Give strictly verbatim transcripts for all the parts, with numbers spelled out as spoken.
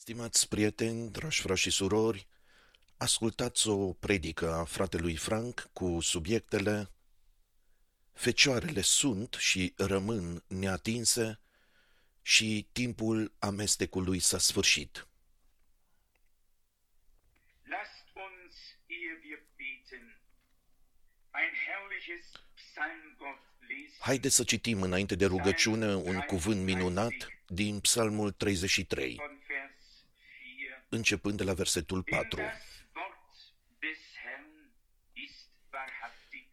Stimați prieteni, dragi frați și surori, ascultați o predică a fratelui Frank cu subiectele Fecioarele sunt și rămân neatinse și timpul amestecului s-a sfârșit. Lasst uns, ehe wir beten, ein herrliches Psalmwort lesen. Haideți să citim înainte de rugăciune un cuvânt minunat din Psalmul treizeci și trei, Von Vers vier. începând de la versetul Denn patru. das Wort des Herrn ist wahrhaftig.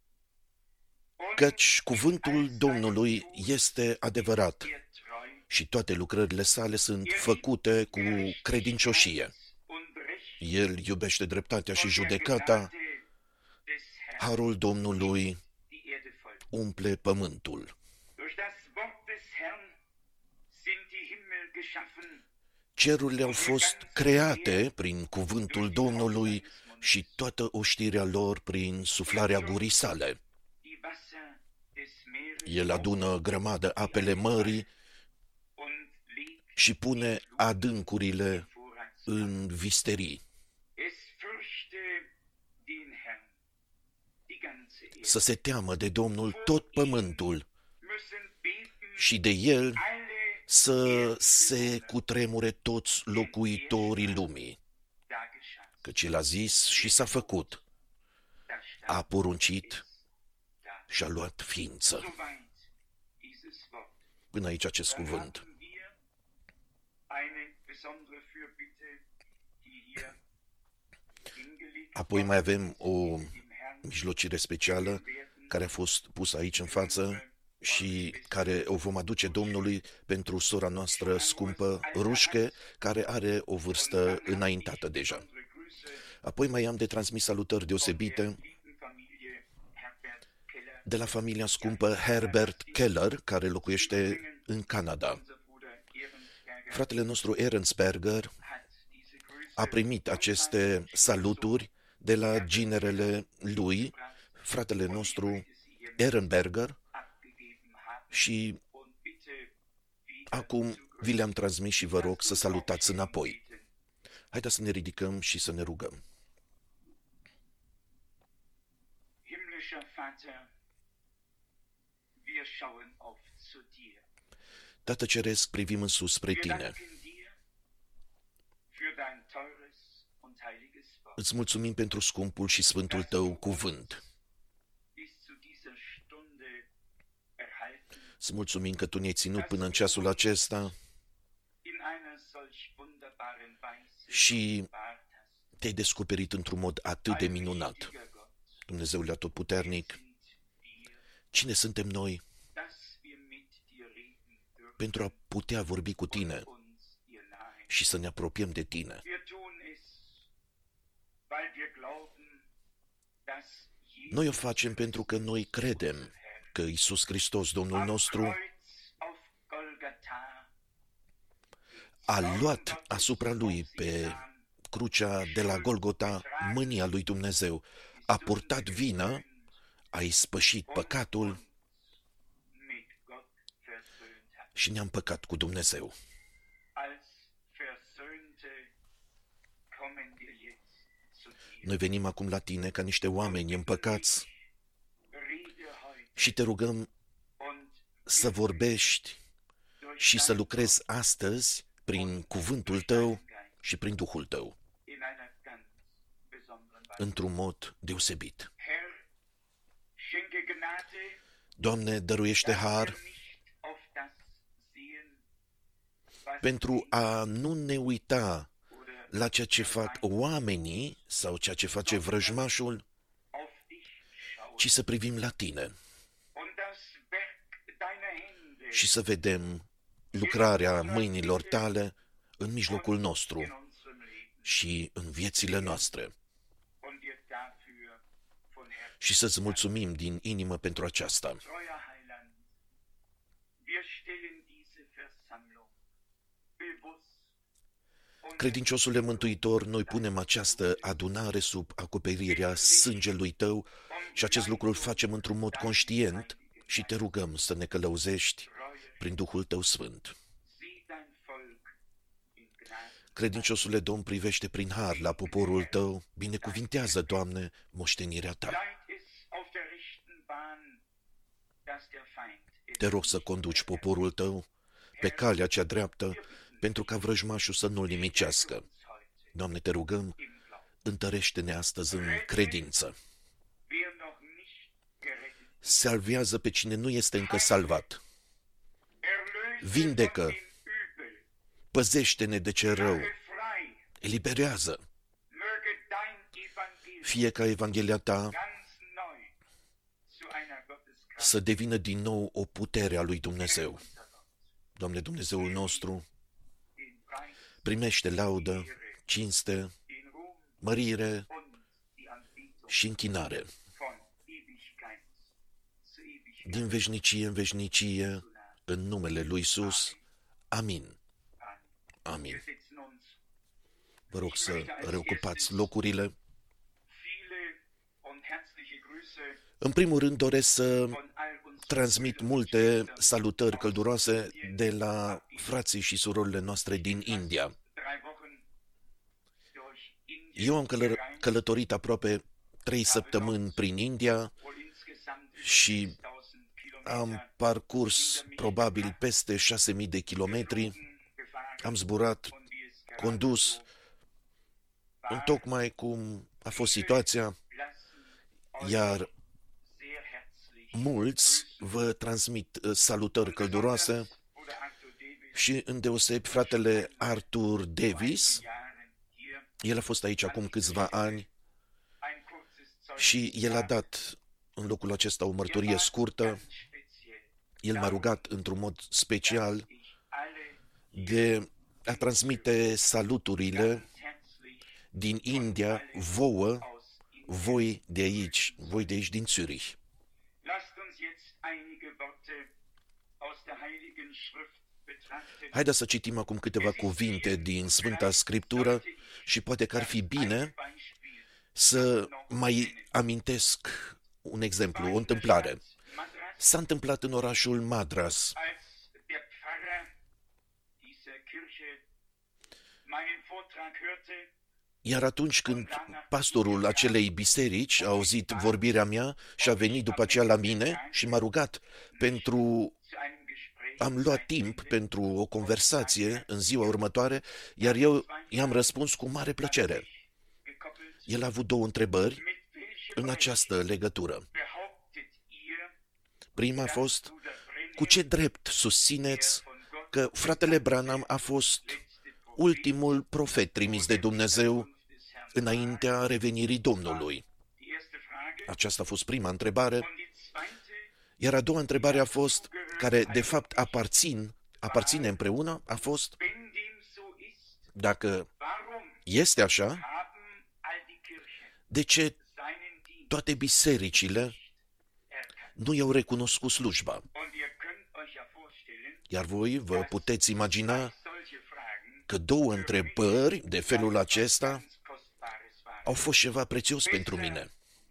Und Căci cuvântul Domnului este adevărat er treu. și toate lucrările sale sunt făcute cu credincioșie. Und recht El iubește dreptatea și und der judecata, Gnade des Herrn harul Domnului die Erde voll. umple pământul. Durch das Wort des Herrn sind die Himmel geschaffen. Cerurile au fost create prin cuvântul Domnului și toată oștirea lor prin suflarea gurii sale. Die Wasser des Meeres El adună grămadă apele mării und legt și pune adâncurile Vorrats. în visterii. Es fürchte den Herrn, die ganze Erde. Să se teamă de Domnul tot pământul Müssen beten și de El alle, să se cutremure toți locuitorii lumii. da geschah, Căci El a zis și s-a făcut, da stand, a poruncit da. și a luat ființă. Soweit dieses Wort. Până aici acest Dann cuvânt. haben wir eine besondere Fürbitte, die hier hingelegt Apoi mai avem o dem Herrn mijlocire specială care a fost pusă aici în față și care o vom aduce Domnului pentru sora noastră scumpă, Rușche, care are o vârstă înaintată deja. Unsere Grüße Apoi mai am de transmis salutări deosebite lieben Familie Herbert Keller, de la familia scumpă Herbert Keller, care locuiește în Canada. unser Bruder Ehrensberger Fratele nostru Ehrensberger hat diese Grüße a primit aceste saluturi de la ginerele lui, fratele nostru Ehrenberger, abgegeben haben și und bitte wieder acum vi le-am transmis și vă rog să salutați înapoi. Haideți să ne ridicăm și să ne rugăm. Himmlischer Vater, wir schauen auf zu dir. Tată Ceresc, privim în sus spre Wir Tine. danken dir für dein teures und heiliges Wort. Îți mulțumim pentru scumpul și sfântul Tău cuvânt. Bis zu dieser Stunde erhalten, Îți mulțumim că Tu ne-ai ținut până în ceasul acesta in einer solch wunderbaren Weise și offenbart hast. Te-ai descoperit într-un mod atât de minunat. Allmächtiger Gott, Dumnezeule atotputernic, sind wir, cine suntem noi dass wir mit dir reden dürfen pentru a putea vorbi cu Tine uns dir nahe. și să ne apropiem de Tine? Wir tun es, weil wir glauben, dass Jesus Noi o facem pentru că noi credem că Iisus Hristos, Domnul am nostru, Kreuz auf Golgatha a luat asupra Lui pe crucea de la Golgota mânia lui Dumnezeu, a purtat vina, a ispășit păcatul mit Gott versöhnt hat. și ne-a împăcat cu Dumnezeu. Als Versöhnte kommen wir jetzt zu dir. Noi venim acum la Tine ca niște oameni împăcați Rede heute și Te rugăm und să vorbești durch și să dein lucrezi astăzi prin cuvântul Tău și prin Duhul Tău, in einer ganz besonderen Weise. într-un mod deosebit. Herr, schenke Gnade, Doamne, dăruiește dass har wir nicht auf das sehen, was pentru a nu ne uita oder la ceea ce fac oamenii sau ceea ce face vrăjmașul, auf dich schauen ci să privim la Tine und das Werk deiner Hände și să vedem lucrarea mâinilor Tale în mijlocul nostru in unserem Leben și în viețile noastre und dir dafür von Herzen și să-ți mulțumim din inimă pentru aceasta. treuer Heiland. Wir stellen diese Versammlung bewusst und Credinciosule Mântuitor, noi punem această adunare sub acoperirea sângelui Tău și acest lucru îl facem într-un mod conștient și Te rugăm să ne călăuzești Treue prin Duhul Tău Sfânt. sieh dein Volk in Gnade Credinciosule Domn, privește prin har la poporul tău, binecuvintează, Doamne, moștenirea ta. Te rog să conduci poporul tău pe calea cea dreaptă, pentru ca vrăjmașul să nu-l nimicească. Doamne, te rugăm, întărește-ne astăzi în credință. Salvează pe cine nu este încă salvat. Vindecă, păzește-ne de ce rău, eliberează. Fie ca Evanghelia ta să devină din nou o putere a lui Dumnezeu. Doamne, Dumnezeul nostru, primește laudă, cinste, mărire și închinare. Din veșnicie în veșnicie, în numele lui Iisus. Amin. Amin. Vă rog să reocupați locurile. În primul rând doresc să transmit multe salutări călduroase de la frații și surorile noastre din India. Eu am călă- călătorit aproape trei săptămâni prin India și am parcurs probabil peste șase mii de kilometri. Am zburat, condus, întocmai cum a fost situația, iar mulți vă transmit salutări călduroase și îndeosebi fratele Arthur Davis. El a fost aici acum câțiva ani și el a dat în locul acesta o mărturie scurtă. El m-a rugat într-un mod special de a transmite saluturile din India vouă, voi de aici, voi de aici din Zürich. Haideți să citim acum câteva cuvinte din Sfânta Scriptură și poate că ar fi bine să mai amintesc un exemplu, o întâmplare. S-a întâmplat în orașul Madras. Iar atunci când pastorul acelei biserici a auzit vorbirea mea și a venit după aceea la mine și m-a rugat pentru... Am luat timp pentru o conversație în ziua următoare, iar eu i-am răspuns cu mare plăcere. El a avut două întrebări în această legătură. Prima a fost: cu ce drept susțineți că fratele Branham a fost ultimul profet trimis de Dumnezeu înaintea revenirii Domnului? Aceasta a fost prima întrebare. Iar a doua întrebare a fost, care de fapt aparțin, aparține împreună, a fost: dacă este așa, de ce toate bisericile nu i-au recunoscut slujba? Iar voi vă puteți imagina că două întrebări de felul acesta au fost ceva prețios pentru mine.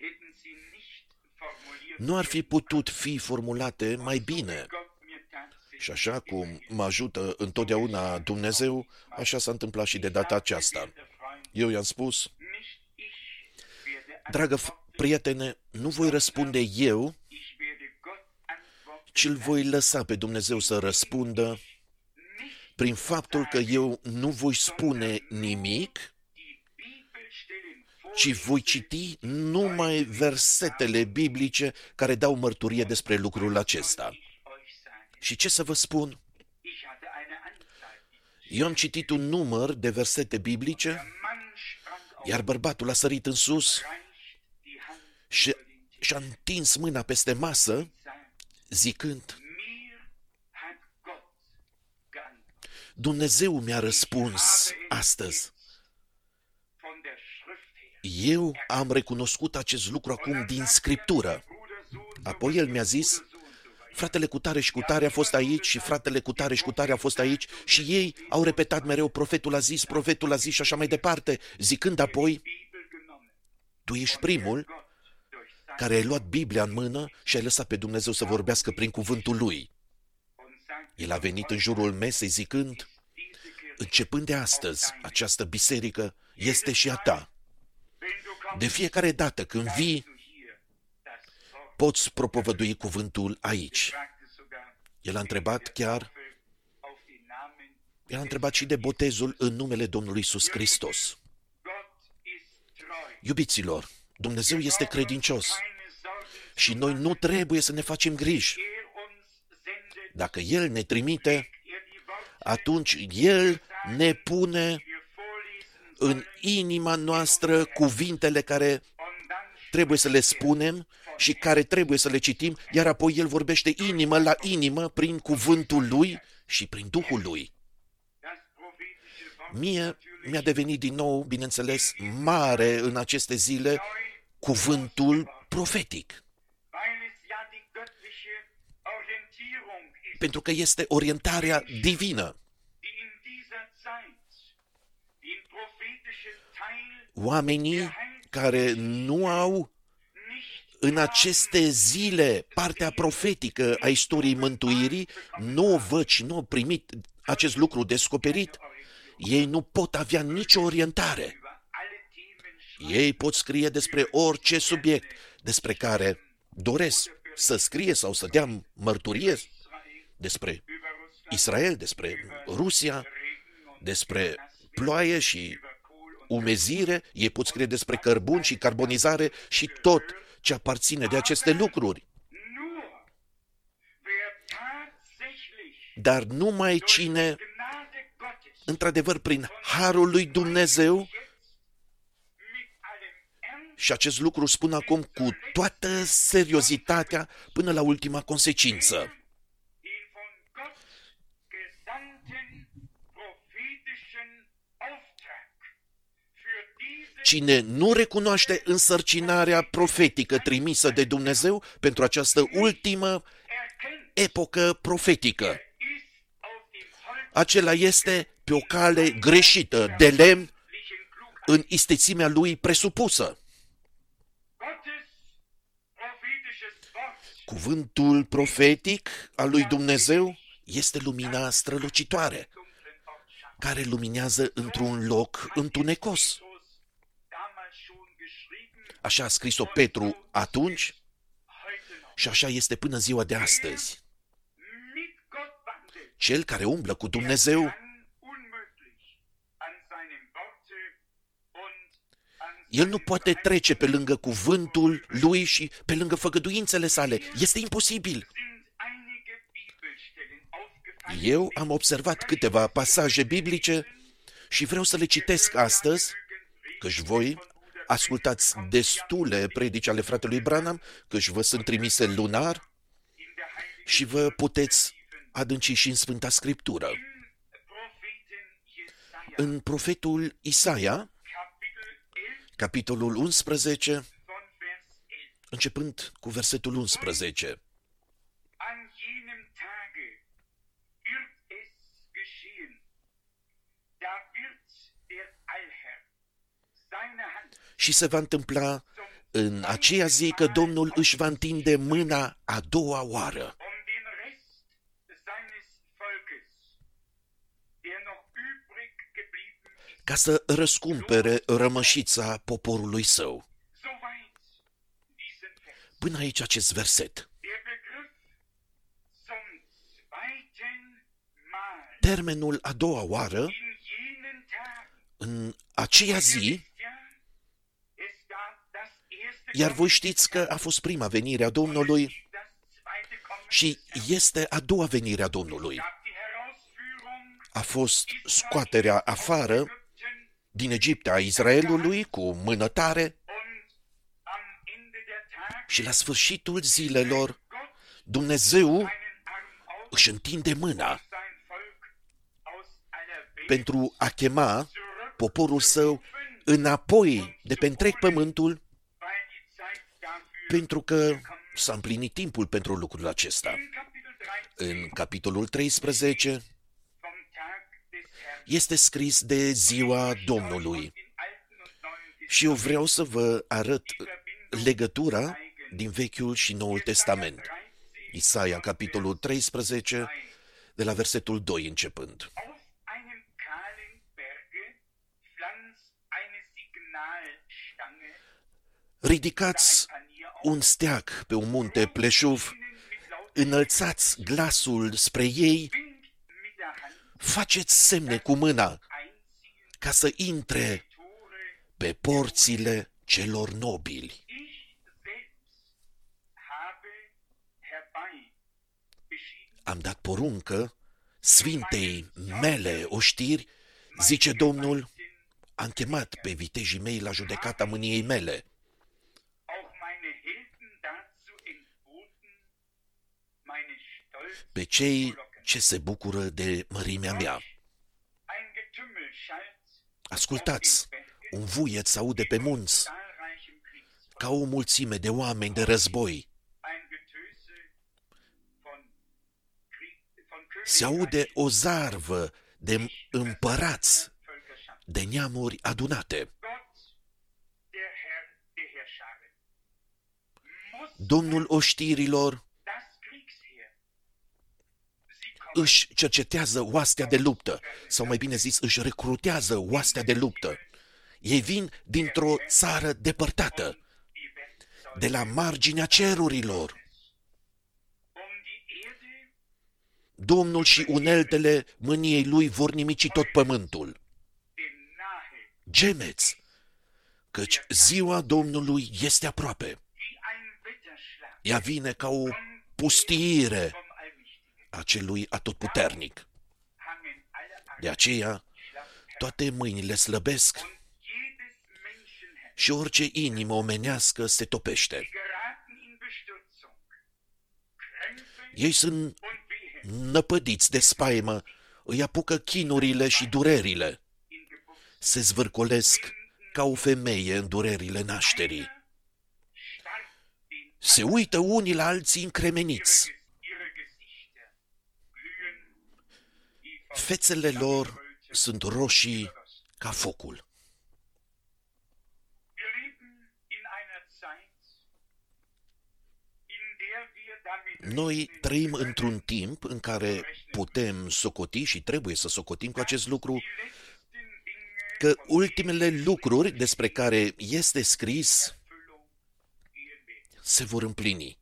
Nu ar fi putut fi formulate mai bine. Și așa cum mă ajută întotdeauna Dumnezeu, așa s-a întâmplat și de data aceasta. Eu i-am spus: dragă prietene, nu voi răspunde eu, ci îl voi lăsa pe Dumnezeu să răspundă prin faptul că eu nu voi spune nimic, ci voi citi numai versetele biblice care dau mărturie despre lucrul acesta. Și ce să vă spun? Eu am citit un număr de versete biblice, iar bărbatul a sărit în sus și și-a întins mâna peste masă, zicând: Dumnezeu mi-a răspuns astăzi. Eu am recunoscut acest lucru acum din Scriptură. Apoi el mi-a zis: fratele cutare și cutare a fost aici și fratele cutare și cutare a fost aici și ei au repetat mereu: profetul a zis, profetul a zis și așa mai departe, zicând apoi: tu ești primul care ai luat Biblia în mână și ai lăsat pe Dumnezeu să vorbească prin cuvântul Lui. El a venit în jurul mesei zicând: începând de astăzi, această biserică este și a ta. De fiecare dată când vii, poți propovădui cuvântul aici. El a întrebat chiar, el a întrebat și de botezul în numele Domnului Iisus Hristos. Iubiților, Dumnezeu este credincios și noi nu trebuie să ne facem griji. Dacă El ne trimite, atunci El ne pune în inima noastră cuvintele care trebuie să le spunem și care trebuie să le citim, iar apoi El vorbește inimă la inimă prin cuvântul Lui și prin Duhul Lui. Mie mi-a devenit din nou, bineînțeles, mare în aceste zile cuvântul profetic. Pentru că este orientarea divină. Oamenii care nu au în aceste zile partea profetică a istoriei mântuirii, nu o văd și nu au primit acest lucru descoperit, ei nu pot avea nicio orientare. Ei pot scrie despre orice subiect despre care doresc să scrie sau să dea mărturie, despre Israel, despre Rusia, despre ploaie și umezire, ei pot scrie despre cărbun și carbonizare și tot ce aparține de aceste lucruri. Dar numai cine, într-adevăr, prin harul lui Dumnezeu, și acest lucru spun acum cu toată seriozitatea până la ultima consecință. Cine nu recunoaște însărcinarea profetică trimisă de Dumnezeu pentru această ultimă epocă profetică, acela este pe o cale greșită de lemn în istețimea lui presupusă. Cuvântul profetic al lui Dumnezeu este lumina strălucitoare, care luminează într-un loc întunecos. Așa a scris-o Petru atunci și așa este până ziua de astăzi. Cel care umblă cu Dumnezeu el nu poate trece pe lângă cuvântul lui și pe lângă făgăduințele sale. Este imposibil. Eu am observat câteva pasaje biblice și vreau să le citesc astăzi, căci voi ascultați destule predici ale fratelui Branham, căci vă sunt trimise lunar și vă puteți adânci și în Sfânta Scriptură. În profetul Isaia, capitolul unsprezece, începând cu versetul unsprezece. Și se va întâmpla în aceea zi că Domnul își va întinde mâna a doua oară ca să răscumpere rămășița poporului său. Până aici acest verset. Termenul a doua oară, în aceea zi, iar voi știți că a fost prima venire a Domnului și este a doua venire a Domnului. A fost scoaterea afară din Egipt a Israelului cu mână tare și la sfârșitul zilelor Dumnezeu își întinde mâna pentru a chema poporul său înapoi de pe întreg pământul, pentru că s-a împlinit timpul pentru lucrul acesta. În capitolul treisprezece este scris de ziua Domnului și eu vreau să vă arăt legătura din Vechiul și Noul Testament. Isaia, capitolul treisprezece, de la versetul doi începând. ridicați un steag pe un munte pleșuv, înălțați glasul spre ei, faceți semne cu mâna ca să intre pe porțile celor nobili. Am dat poruncă sfintei mele oștiri, zice Domnul, am chemat pe vitejii mei la judecata mâniei mele. Pe cei ce se bucură de mărimea mea. Ascultați, un vuiet s-aude pe munți, ca o mulțime de oameni de război. Se aude o zarvă de împărați, de neamuri adunate. Domnul oștirilor își cercetează oastea de luptă, sau mai bine zis, își recrutează oastea de luptă. Ei vin dintr-o țară depărtată, de la marginea cerurilor. Domnul și uneltele mâniei lui vor nimici tot pământul. Gemeți, căci ziua Domnului este aproape. Ea vine ca o pustiire a celui atotputernic. De aceea, toate mâinile slăbesc și orice inimă omenească se topește. Ei sunt năpădiți de spaimă, îi apucă chinurile și durerile. Se zvârcolesc ca o femeie în durerile nașterii. Se uită unii la alții încremeniți. Fețele lor sunt roșii ca focul. Noi trăim într-un timp în care putem socoti și trebuie să socotim cu acest lucru că ultimele lucruri despre care este scris se vor împlini.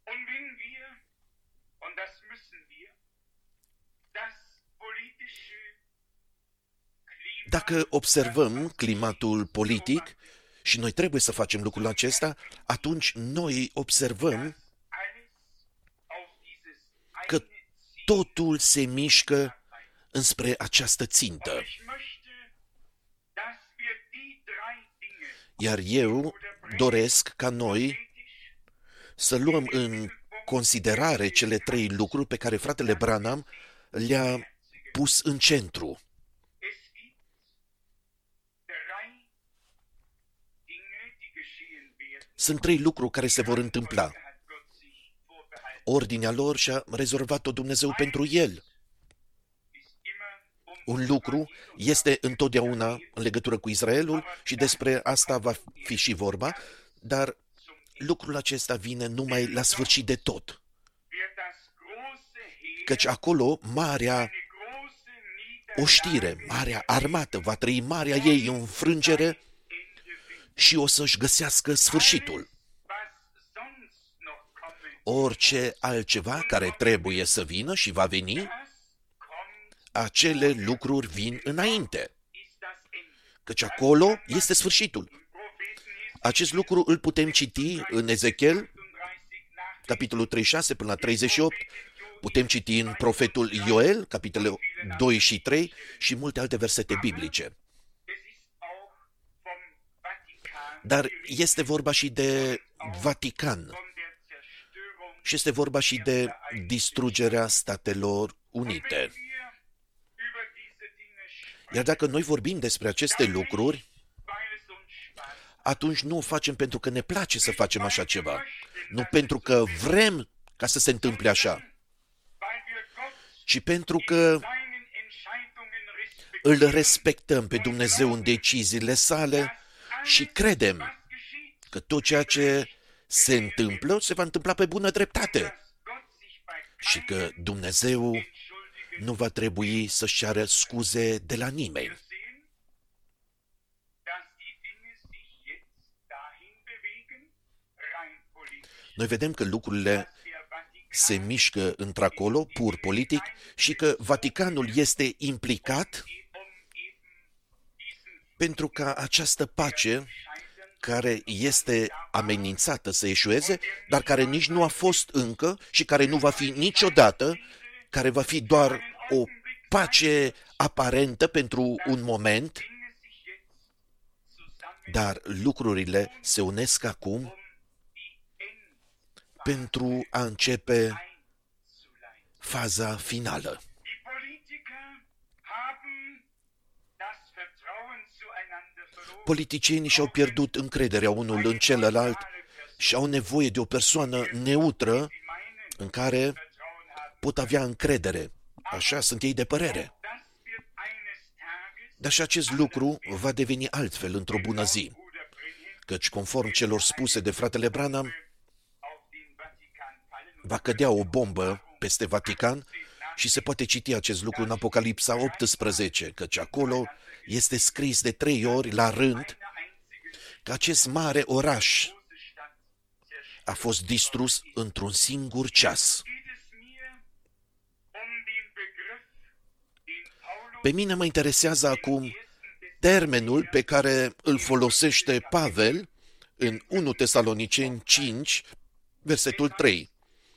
Dacă observăm climatul politic, și noi trebuie să facem lucrul acesta, atunci noi observăm că totul se mișcă înspre această țintă. Iar eu doresc ca noi să luăm în considerare cele trei lucruri pe care fratele Branham le-a pus în centru. Sunt trei lucruri care se vor întâmpla. Ordinea lor și-a rezolvat-o Dumnezeu pentru el. Un lucru este întotdeauna în legătură cu Israelul și despre asta va fi și vorba, dar lucrul acesta vine numai la sfârșit de tot. Căci acolo marea oștire, marea armată va trăi marea ei înfrângere și o să-și găsească sfârșitul. Orice altceva care trebuie să vină și va veni, acele lucruri vin înainte. Căci acolo este sfârșitul. Acest lucru îl putem citi în Ezechiel, capitolul treizeci și șase până la treizeci și opt, putem citi în profetul Ioel, capitolele doi și trei și multe alte versete biblice. Dar este vorba și de Vatican și este vorba și de distrugerea Statelor Unite. Iar dacă noi vorbim despre aceste lucruri, atunci nu o facem pentru că ne place să facem așa ceva, nu pentru că vrem ca să se întâmple așa, ci pentru că îl respectăm pe Dumnezeu în deciziile sale și credem că tot ceea ce se întâmplă se va întâmpla pe bună dreptate și că Dumnezeu nu va trebui să-și ceară scuze de la nimeni. Noi vedem că lucrurile se mișcă într-acolo, pur politic, și că Vaticanul este implicat pentru ca această pace, care este amenințată să eșueze, dar care nici nu a fost încă și care nu va fi niciodată, care va fi doar o pace aparentă pentru un moment, dar lucrurile se unesc acum pentru a începe faza finală. Politicienii și-au pierdut încrederea unul în celălalt și au nevoie de o persoană neutră în care pot avea încredere. Așa sunt ei de părere. Dar și acest lucru va deveni altfel într-o bună zi, căci conform celor spuse de fratele Branham, va cădea o bombă peste Vatican și se poate citi acest lucru în Apocalipsa optsprezece, căci acolo este scris de trei ori la rând că acest mare oraș a fost distrus într-un singur ceas. Pe mine mă interesează acum termenul pe care îl folosește Pavel în unu Tesaloniceni cinci, versetul trei.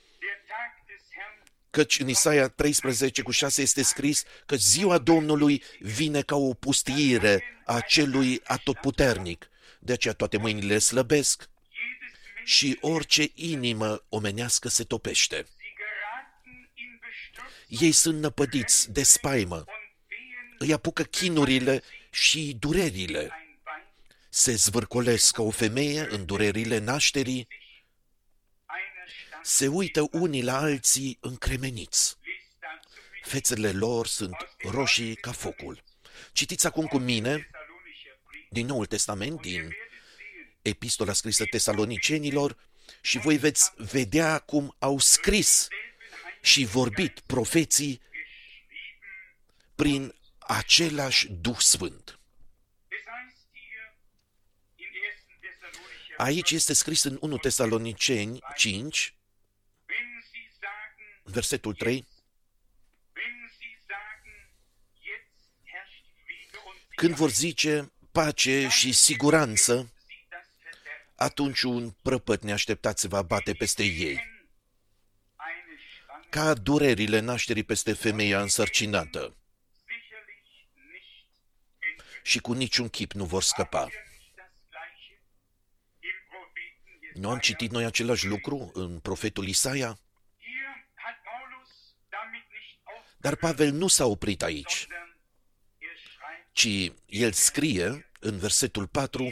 Căci în Isaia treisprezece cu șase este scris că ziua Domnului vine ca o pustiire a celui atotputernic. De aceea toate mâinile slăbesc și orice inimă omenească se topește. Ei sunt năpădiți de spaimă, îi apucă chinurile și durerile. Se zvârcolesc ca o femeie în durerile nașterii, se uită unii la alții încremeniți. Fețele lor sunt roșii ca focul. Citiți acum cu mine din Noul Testament, din epistola scrisă Tesalonicenilor, și voi veți vedea cum au scris și vorbit profeții prin același Duh Sfânt. Aici este scris în unu Tesaloniceni cinci, versetul trei, când vor zice pace și siguranță, atunci un prăpăt neașteptat se va bate peste ei, ca durerile nașterii peste femeia însărcinată, și cu niciun chip nu vor scăpa. Nu am citit noi același lucru în profetul Isaia? Dar Pavel nu s-a oprit aici, ci el scrie în versetul patru: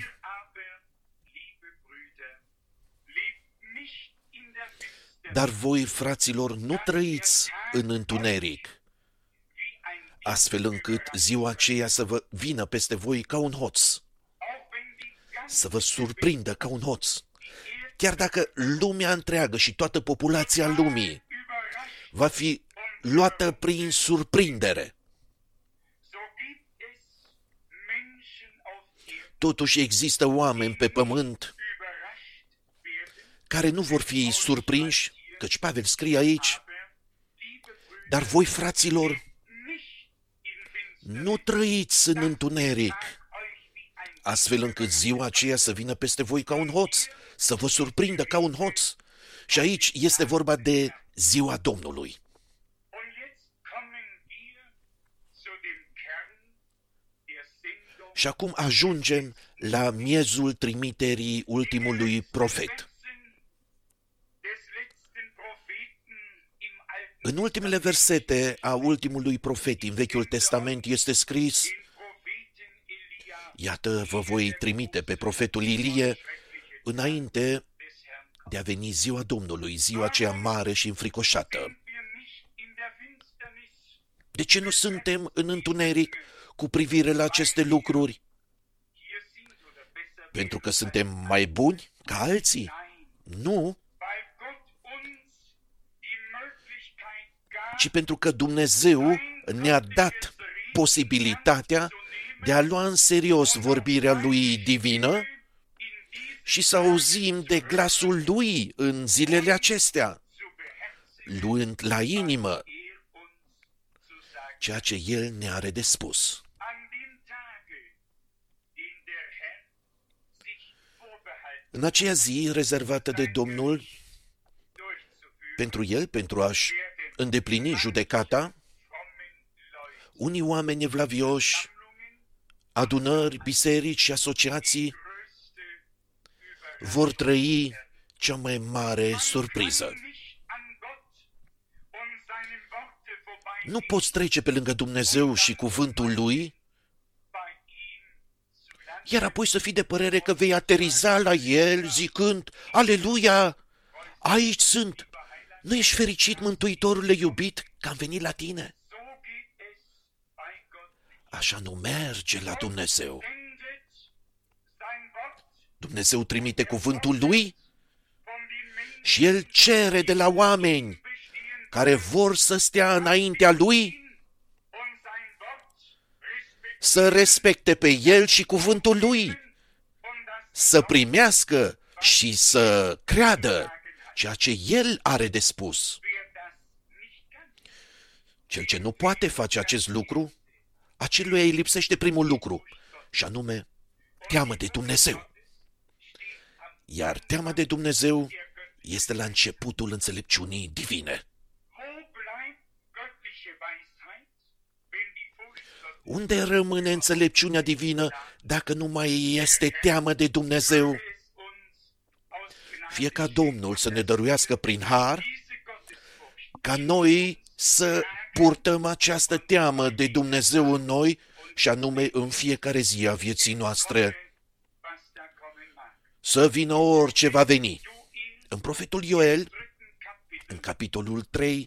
dar voi, fraților, nu trăiți în întuneric, astfel încât ziua aceea să vă vină peste voi ca un hoț, să vă surprindă ca un hoț. Chiar dacă lumea întreagă și toată populația lumii va fi luată prin surprindere, totuși există oameni pe pământ care nu vor fi surprinși, căci Pavel scrie aici: dar voi, fraților, nu trăiți în întuneric, astfel încât ziua aceea să vină peste voi ca un hoț, să vă surprindă ca un hoț. Și aici este vorba de ziua Domnului. Și acum ajungem la miezul trimiterii ultimului profet. În ultimele versete a ultimului profet din Vechiul Testament este scris: iată, vă voi trimite pe profetul Ilie înainte de a veni ziua Domnului, ziua aceea mare și înfricoșată. De ce nu suntem în întuneric cu privire la aceste lucruri? Pentru că suntem mai buni ca alții? Nu, ci pentru că Dumnezeu ne-a dat posibilitatea de a lua în serios vorbirea Lui divină și să auzim de glasul Lui în zilele acestea, luând la inimă ceea ce El ne are de spus. În aceea zi rezervată de Domnul pentru El, pentru a-și îndeplini judecata, unii oameni evlavioși, adunări, biserici și asociații vor trăi cea mai mare surpriză. Nu poți trece pe lângă Dumnezeu și cuvântul Lui, iar apoi să fii de părere că vei ateriza la El zicând, Aleluia, aici sunt, nu ești fericit, Mântuitorule iubit, că am venit la tine? Așa nu merge la Dumnezeu. Dumnezeu trimite cuvântul Lui și El cere de la oameni care vor să stea înaintea Lui să respecte pe El și cuvântul Lui, să primească și să creadă ceea ce El are de spus. Cel ce nu poate face acest lucru, aceluia îi lipsește primul lucru, și anume teamă de Dumnezeu. Iar teama de Dumnezeu este la începutul înțelepciunii divine. Unde rămâne înțelepciunea divină dacă nu mai este teamă de Dumnezeu? Fie ca Domnul să ne dăruiască prin har, ca noi să purtăm această teamă de Dumnezeu în noi, și anume în fiecare zi a vieții noastre. Să vină orice va veni. În profetul Ioel, în capitolul trei,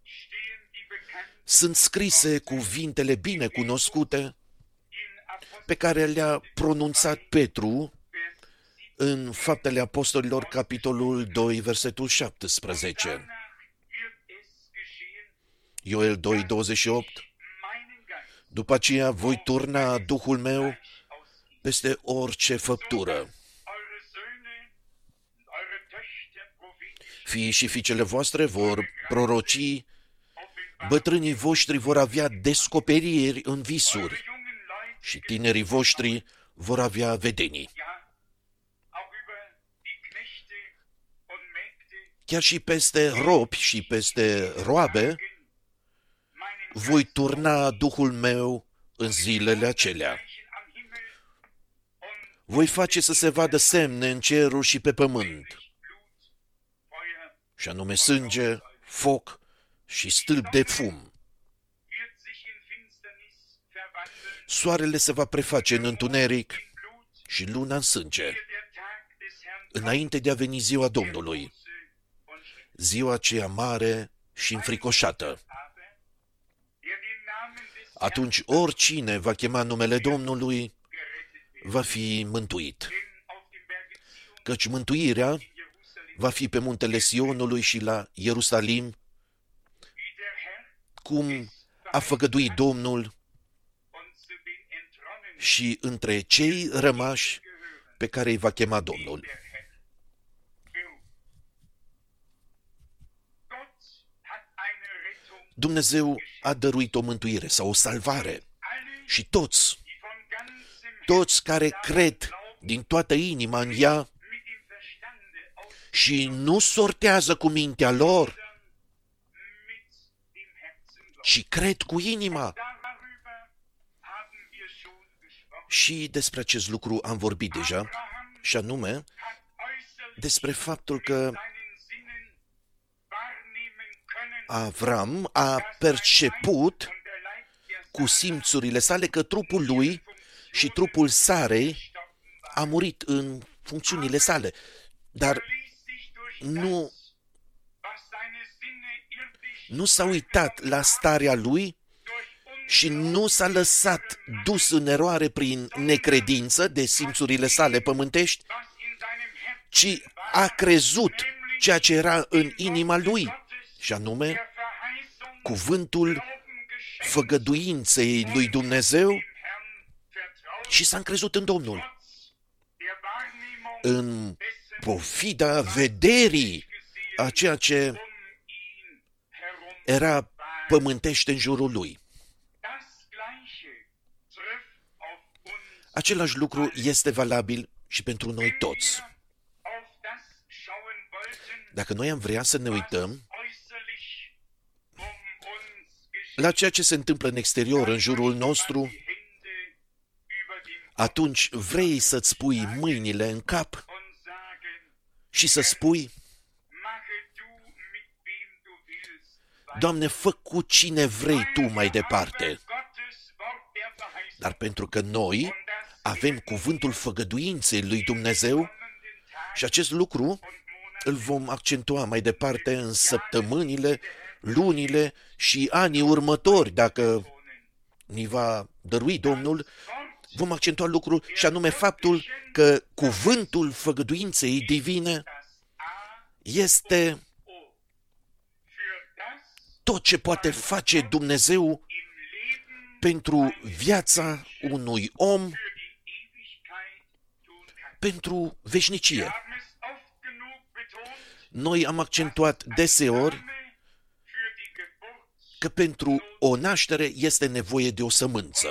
sunt scrise cuvintele bine cunoscute pe care le-a pronunțat Petru în Faptele Apostolilor, capitolul doi, versetul șaptesprezece. Ioel doi, douăzeci și opt. După aceea voi turna Duhul meu peste orice făptură. Fiii și fiicele voastre vor proroci, bătrânii voștri vor avea descoperiri în visuri și tinerii voștri vor avea vedenii. Chiar și peste robi și peste roabe voi turna Duhul meu în zilele acelea. Voi face să se vadă semne în cerul și pe pământ, și anume sânge, foc și stâlp de fum. Soarele se va preface în întuneric și luna în sânge, înainte de a veni ziua Domnului, ziua aceea mare și înfricoșată. Atunci oricine va chema numele Domnului va fi mântuit, căci mântuirea va fi pe muntele Sionului și la Ierusalim, cum a făgăduit Domnul, și între cei rămași pe care îi va chema Domnul. Dumnezeu a dăruit o mântuire sau o salvare și toți, toți care cred din toată inima în ea și nu sortează cu mintea lor, ci cred cu inima. Și despre acest lucru am vorbit deja, și anume despre faptul că Avram a perceput cu simțurile sale că trupul lui și trupul Sarei a murit în funcțiunile sale, dar nu, nu s-a uitat la starea lui și nu s-a lăsat dus în eroare prin necredință de simțurile sale pământești, ci a crezut ceea ce era în inima lui, și anume cuvântul făgăduinței lui Dumnezeu, și s-a încrezut în Domnul. în pofida vederii a ceea ce era pământește în jurul lui. Același lucru este valabil și pentru noi toți. Dacă noi am vrea să ne uităm la ceea ce se întâmplă în exterior, în jurul nostru, atunci vrei să-ți pui mâinile în cap și să spui: Doamne, fă cu cine vrei Tu mai departe. Dar pentru că noi avem cuvântul făgăduinței lui Dumnezeu și acest lucru îl vom accentua mai departe în săptămânile, lunile și anii următori, dacă ni va dărui Domnul, vom accentua lucrul și anume faptul că cuvântul făgăduinței divine este tot ce poate face Dumnezeu pentru viața unui om, pentru veșnicie. Noi am accentuat deseori că pentru o naștere este nevoie de o sămânță.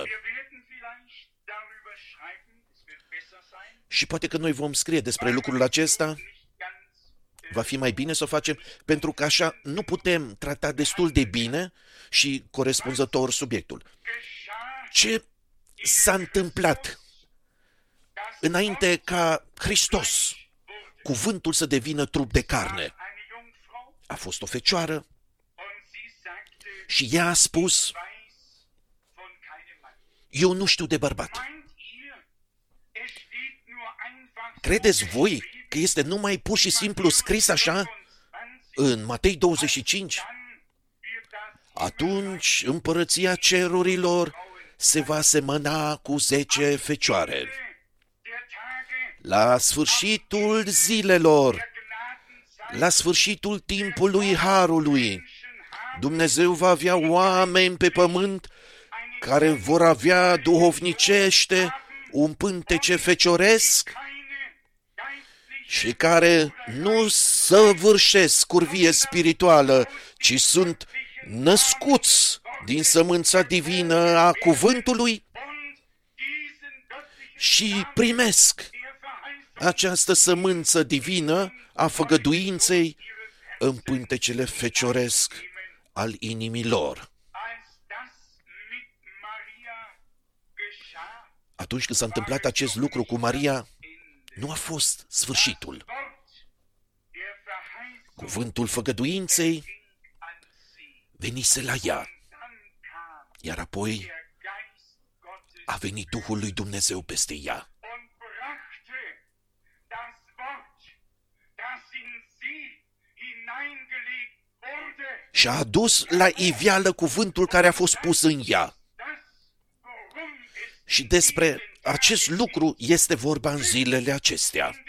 Și poate că noi vom scrie despre lucrul acesta. Va fi mai bine să o facem, pentru că așa nu putem trata destul de bine și corespunzător subiectul. Ce s-a întâmplat înainte ca Hristos, cuvântul, să devină trup de carne? A fost o fecioară și ea a spus: eu nu știu de bărbat. Credeți voi că este numai pur și simplu scris așa în Matei douăzeci și cinci? Atunci împărăția cerurilor se va semăna cu zece fecioare. La sfârșitul zilelor, la sfârșitul timpului harului, Dumnezeu va avea oameni pe pământ care vor avea duhovnicește un pântece fecioresc și care nu săvârșesc curvie spirituală, ci sunt născuți din sămânța divină a cuvântului și primesc această sămânță divină a făgăduinței în pântecele fecioresc al inimii lor. Atunci când s-a întâmplat acest lucru cu Maria, nu a fost sfârșitul. Cuvântul făgăduinței venise la ea, iar apoi a venit Duhul lui Dumnezeu peste ea. Și a adus la iveală cuvântul care a fost pus în ea. Și despre acest lucru este vorba în zilele acestea.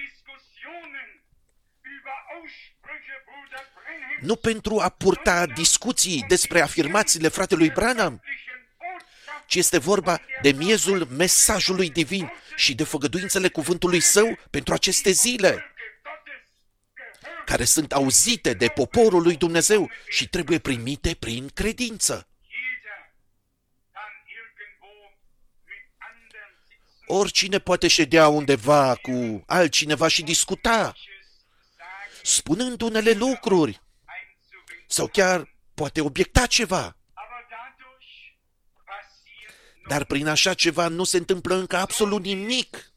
Nu pentru a purta discuții despre afirmațiile fratelui Branham, ci este vorba de miezul mesajului divin și de făgăduințele cuvântului său pentru aceste zile, care sunt auzite de poporul lui Dumnezeu și trebuie primite prin credință. Oricine poate ședea undeva cu altcineva și discuta, spunând unele lucruri, sau chiar poate obiecta ceva. Dar prin așa ceva nu se întâmplă încă absolut nimic.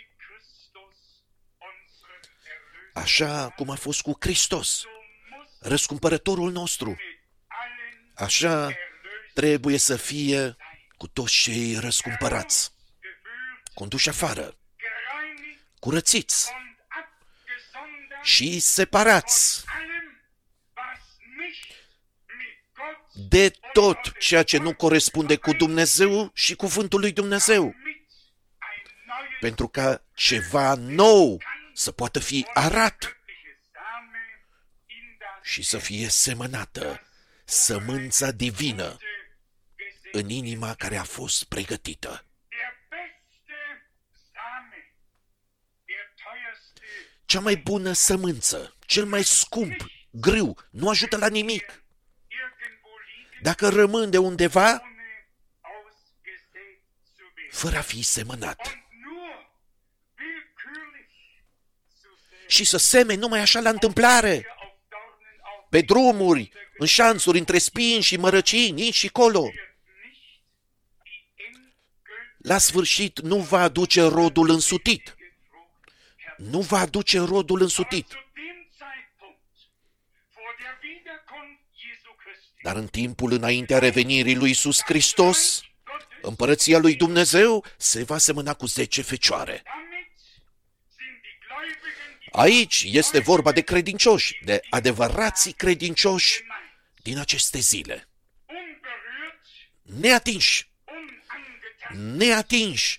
Așa cum a fost cu Hristos, răscumpărătorul nostru, așa trebuie să fie cu toți cei răscumpărați, conduși afară, curățiți și separați de tot ceea ce nu corespunde cu Dumnezeu și cuvântul lui Dumnezeu, pentru ca ceva nou să poată fi arat și să fie semănată sămânța divină în inima care a fost pregătită. cea mai bună sămânță, cel mai scump, grâu, nu ajută la nimic. Dacă rămâne undeva, fără a fi semănat. Și să semeni numai așa la întâmplare, pe drumuri, în șanțuri, între spini și mărăcini, aici și colo. La sfârșit nu va aduce rodul însutit. Nu va aduce rodul însutit. Dar în timpul înaintea revenirii lui Iisus Hristos, împărăția lui Dumnezeu se va semăna cu zece fecioare. Aici este vorba de credincioși, de adevărații credincioși din aceste zile. Neatinși, neatinși,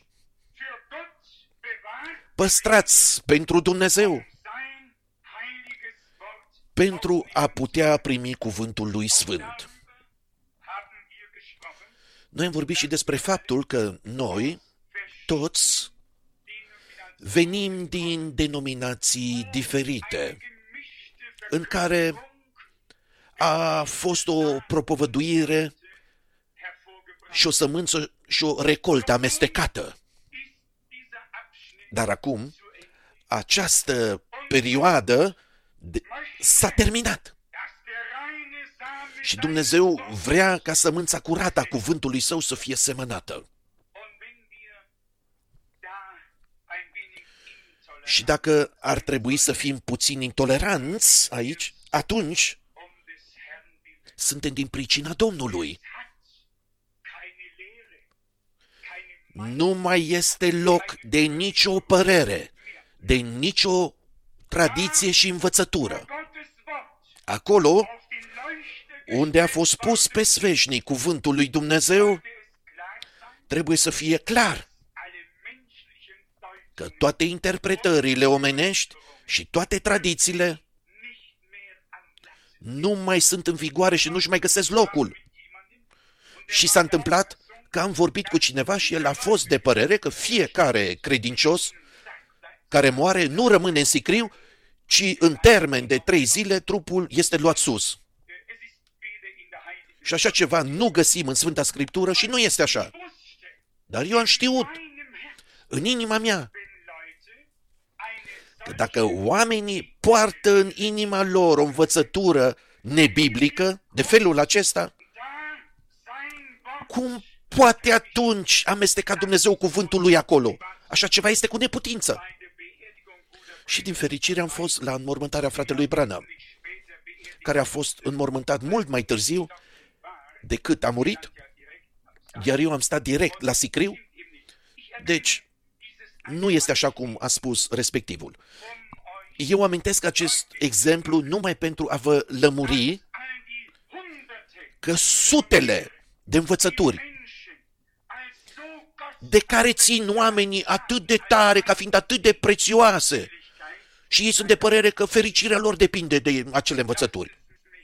păstrați pentru Dumnezeu, pentru a putea primi cuvântul lui Sfânt. Noi am vorbit și despre faptul că noi, toți, venim din denominații diferite, în care a fost o propovăduire și o sămânță și o recoltă amestecată. Dar acum, această perioadă s-a terminat. Și Dumnezeu vrea ca sămânța curată a cuvântului Său să fie semănată. Și dacă ar trebui să fim puțin intoleranți aici, atunci suntem din pricina Domnului. Nu mai este loc de nicio părere, de nicio tradiție și învățătură. Acolo unde a fost pus pe sfeșnic cuvântul lui Dumnezeu, trebuie să fie clar că toate interpretările omenești și toate tradițiile nu mai sunt în vigoare și nu-și mai găsesc locul. Și s-a întâmplat că am vorbit cu cineva și el a fost de părere că fiecare credincios care moare nu rămâne în sicriu, ci în termen de trei zile trupul este luat sus. Și așa ceva nu găsim în Sfânta Scriptură și nu este așa. Dar eu am știut în inima mea că dacă oamenii poartă în inima lor o învățătură nebiblică, de felul acesta, cum poate atunci amesteca Dumnezeu cuvântul lui acolo? Așa ceva este cu neputință. Și din fericire am fost la înmormântarea fratelui Branham, care a fost înmormântat mult mai târziu decât a murit, iar eu am stat direct la sicriu. Deci, nu este așa cum a spus respectivul. Eu amintesc acest exemplu numai pentru a vă lămuri că sutele de învățături de care țin oamenii atât de tare, ca fiind atât de prețioase, și ei sunt de părere că fericirea lor depinde de acele învățături.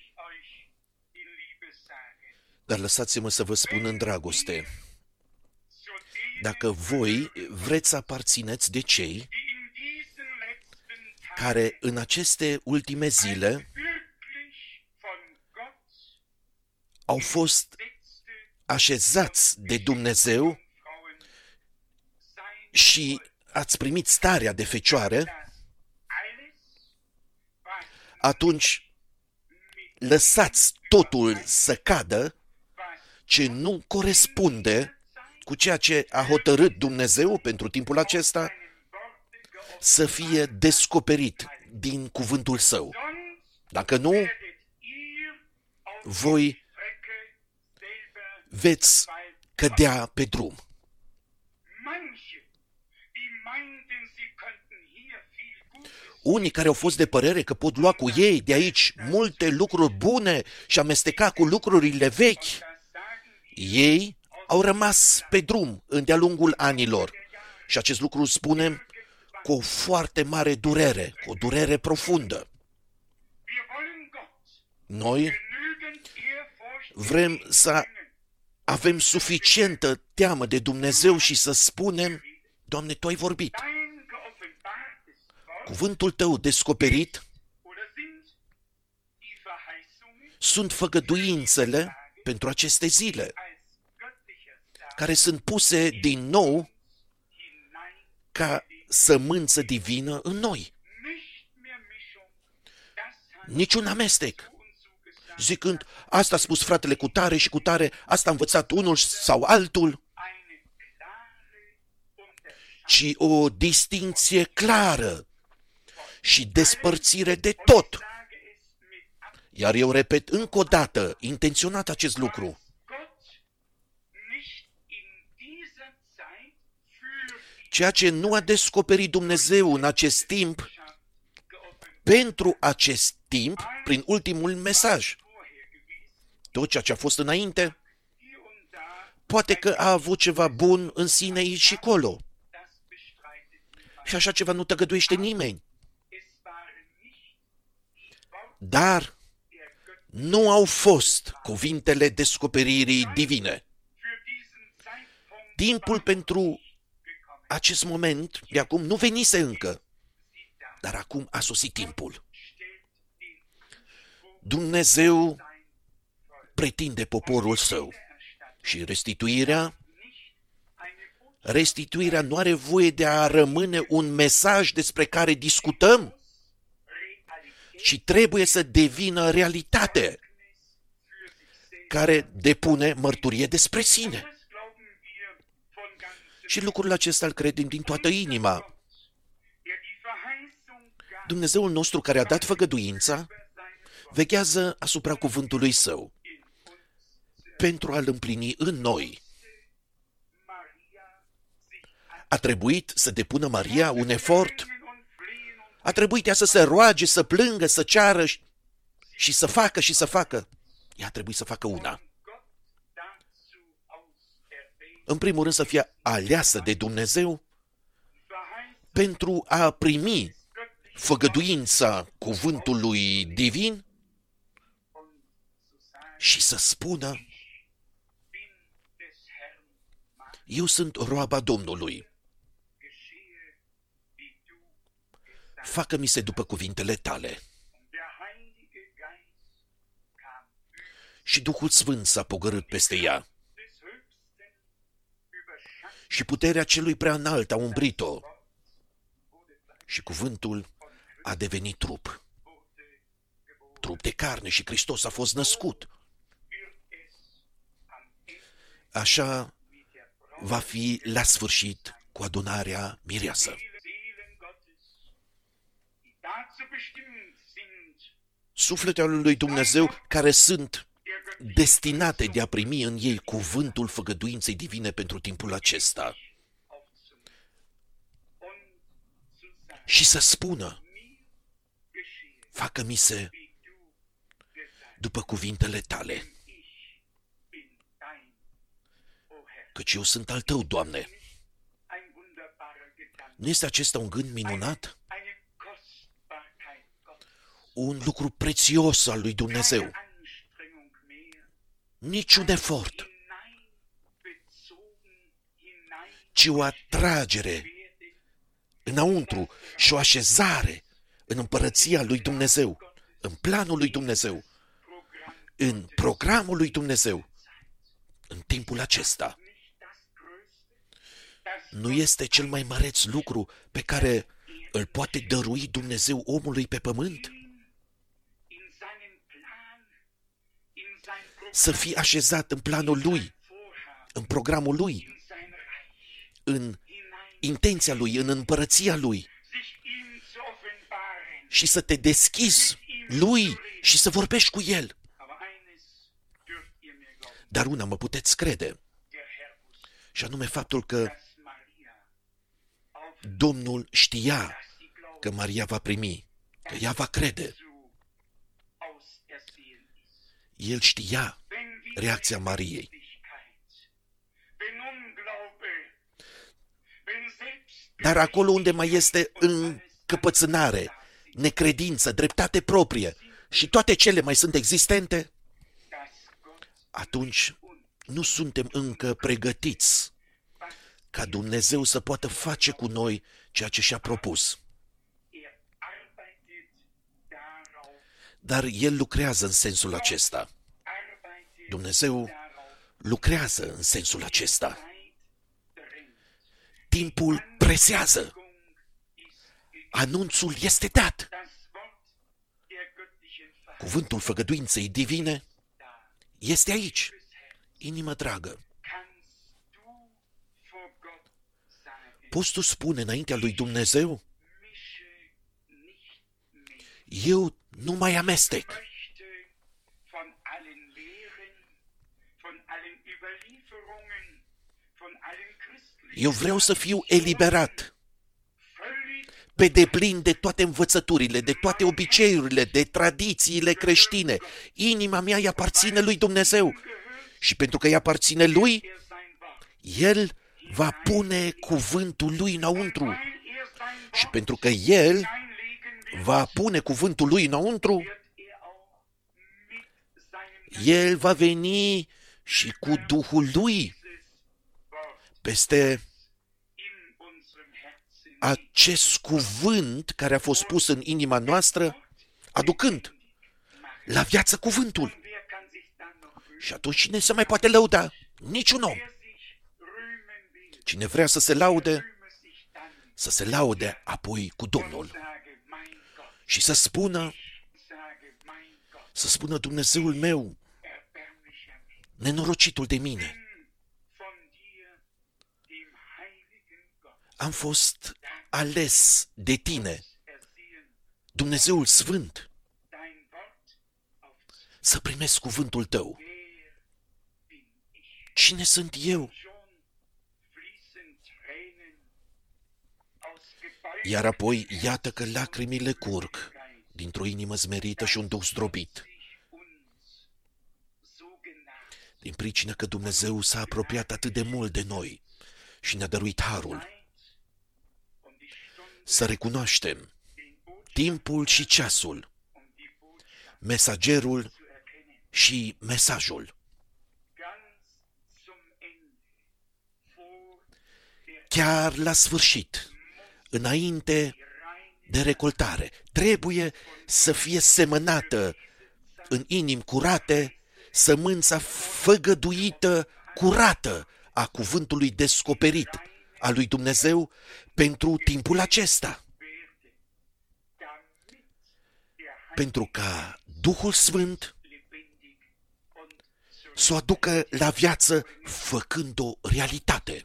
Dar lăsați-mă să vă spun în dragoste, dacă voi vreți să aparțineți de cei care în aceste ultime zile au fost așezați de Dumnezeu și ați primit starea de fecioare, atunci lăsați totul să cadă ce nu corespunde cu ceea ce a hotărât Dumnezeu pentru timpul acesta să fie descoperit din cuvântul Său. Dacă nu, voi veți cădea pe drum. Unii care au fost de părere că pot lua cu ei de aici multe lucruri bune și amesteca cu lucrurile vechi, ei au rămas pe drum de-a lungul anilor. Și acest lucru spunem cu o foarte mare durere, cu o durere profundă. Noi vrem să avem suficientă teamă de Dumnezeu și să spunem: Doamne, Tu ai vorbit. cuvântul tău descoperit sunt făgăduințele pentru aceste zile, care sunt puse din nou ca sămânță divină în noi. Niciun amestec. Zicând, asta a spus fratele cu tare și cu tare, asta a învățat unul sau altul, ci o distinție clară și despărțire de tot. Iar eu repet încă o dată, intenționat acest lucru. Ceea ce nu a descoperit Dumnezeu în acest timp, pentru acest timp, prin ultimul mesaj. Tot ceea ce a fost înainte, poate că a avut ceva bun în sine aici și acolo. Și așa ceva nu tăgăduiește nimeni. Dar nu au fost cuvintele descoperirii divine. Timpul pentru acest moment de acum nu venise încă, dar acum a sosit timpul. Dumnezeu pretinde poporul său și restituirea, restituirea nu are voie de a rămâne un mesaj despre care discutăm, ci trebuie să devină realitate, care depune mărturie despre sine. Și lucrul acesta îl credem din toată inima. Dumnezeul nostru care a dat făgăduința, veghează asupra cuvântului său, pentru a-l împlini în noi. A trebuit să depună Maria un efort, a trebuit ea să se roage, să plângă, să ceară și să facă și să facă. Ea a trebuit să facă una. În primul rând să fie aleasă de Dumnezeu pentru a primi făgăduința cuvântului divin și să spună: eu sunt roaba Domnului. Facă-mi-se după cuvintele tale. Și Duhul Sfânt s-a pogorât peste ea. Și puterea celui prea înalt a umbrit-o. Și cuvântul a devenit trup. Trup de carne și Hristos a fost născut. Așa va fi la sfârșit cu adunarea mireasă. Sufletele lui Dumnezeu care sunt destinate de a primi în ei cuvântul făgăduinței divine pentru timpul acesta. Și să spună: facă-mi se după cuvintele tale, căci eu sunt al tău, Doamne. Nu este acesta un gând minunat? Un lucru prețios al lui Dumnezeu. Niciun efort, ci o atragere înăuntru și o așezare în împărăția lui Dumnezeu, în planul lui Dumnezeu, în programul lui Dumnezeu, în timpul acesta. Nu este cel mai măreț lucru pe care îl poate dărui Dumnezeu omului pe pământ? Să fii așezat în planul lui, în programul lui, în intenția lui, în împărăția lui și să te deschizi lui și să vorbești cu el. Dar una mă puteți crede, și anume faptul că Domnul știa că Maria va primi, că ea va crede. El știa reacția Mariei. Dar acolo unde mai este încăpățânare, necredință, dreptate proprie și toate cele mai sunt existente, atunci nu suntem încă pregătiți ca Dumnezeu să poată face cu noi ceea ce și-a propus. Dar El lucrează în sensul acesta. Dumnezeu lucrează în sensul acesta. Timpul presează. Anunțul este dat. Cuvântul făgăduinței divine este aici. Inimă dragă, poți tu spune înaintea lui Dumnezeu: eu nu mai amestec. Eu vreau să fiu eliberat pe deplin de toate învățăturile, de toate obiceiurile, de tradițiile creștine. Inima mea îi aparține lui Dumnezeu și pentru că îi aparține lui, El va pune cuvântul lui înăuntru. Și pentru că El va pune cuvântul lui înăuntru, El va veni și cu Duhul lui peste acest cuvânt care a fost pus în inima noastră, aducând la viață cuvântul. Și atunci cine se mai poate lăuda? Niciun om. Cine vrea să se laude, să se laude apoi cu Domnul. Și să spună, să spună: Dumnezeul meu, nenorocitul de mine, am fost ales de tine, Dumnezeul Sfânt, să primesc cuvântul tău. Cine sunt eu? Iar apoi, iată că lacrimile curg dintr-o inimă zmerită și un duh zdrobit. Din pricină că Dumnezeu s-a apropiat atât de mult de noi și ne-a dăruit harul. Să recunoaștem timpul și ceasul, mesagerul și mesajul. Chiar la sfârșit, înainte de recoltare, trebuie să fie semănată în inimi curate sămânța făgăduită, curată a cuvântului descoperit al lui Dumnezeu pentru timpul acesta. Pentru ca Duhul Sfânt să o aducă la viață făcând-o realitate.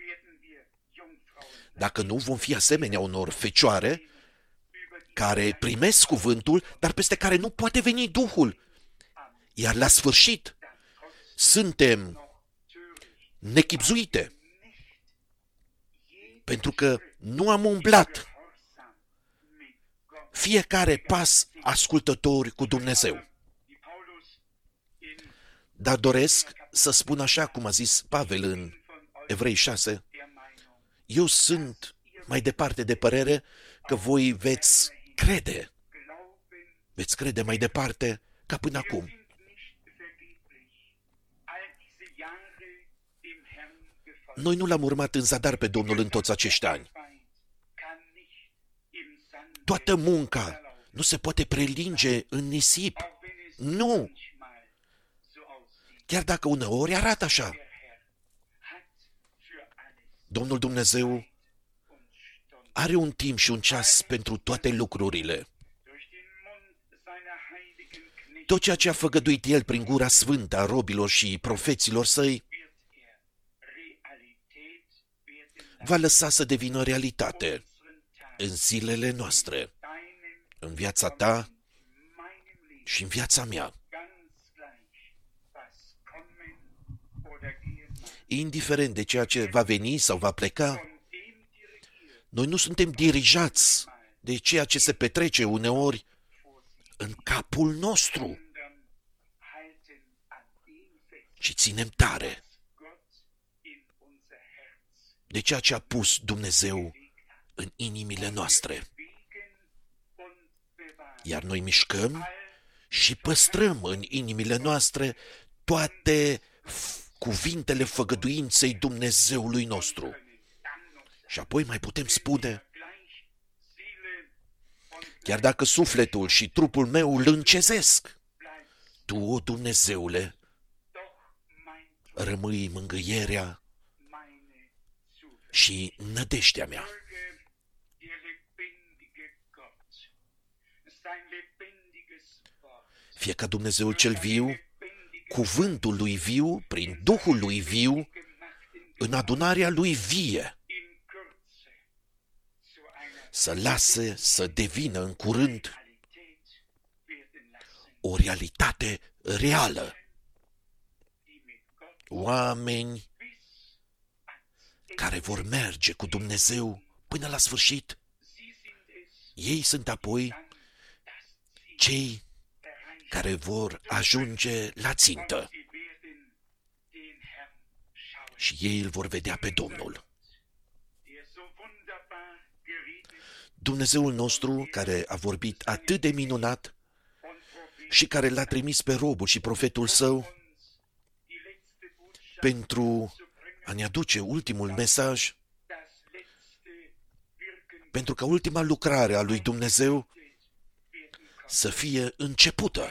Dacă nu, vom fi asemenea unor fecioare care primesc cuvântul, dar peste care nu poate veni Duhul. Iar la sfârșit suntem nechibzuite, pentru că nu am umblat fiecare pas ascultători cu Dumnezeu. Dar doresc să spun așa cum a zis Pavel în Evrei șase, eu sunt mai departe de părere că voi veți crede, veți crede mai departe ca până acum. Noi nu l-am urmat în zadar pe Domnul în toți acești ani. Toată munca nu se poate prelinge în nisip. Nu! Chiar dacă uneori arată așa. Domnul Dumnezeu are un timp și un ceas pentru toate lucrurile. Tot ceea ce a făgăduit El prin gura sfântă a robilor și profeților săi va lăsa să devină realitate în zilele noastre, în viața ta și în viața mea. Indiferent de ceea ce va veni sau va pleca, noi nu suntem dirijați de ceea ce se petrece uneori în capul nostru, ci ținem tare de ceea ce a pus Dumnezeu în inimile noastre. Iar noi mișcăm și păstrăm în inimile noastre toate cuvintele făgăduinței Dumnezeului nostru. Și apoi mai putem spune, chiar dacă sufletul și trupul meu îl încezesc, Tu, o Dumnezeule, rămâi mângâierea și nădejdea mea. Fie ca Dumnezeul cel viu, cuvântul lui viu, prin Duhul lui viu, în adunarea lui vie, să lase să devină în curând o realitate reală. Oameni care vor merge cu Dumnezeu până la sfârșit, ei sunt apoi cei care vor ajunge la țintă și ei îl vor vedea pe Domnul. Dumnezeul nostru, care a vorbit atât de minunat și care l-a trimis pe robul și profetul său pentru a ne aduce ultimul mesaj, pentru ca ultima lucrare a lui Dumnezeu să fie începută.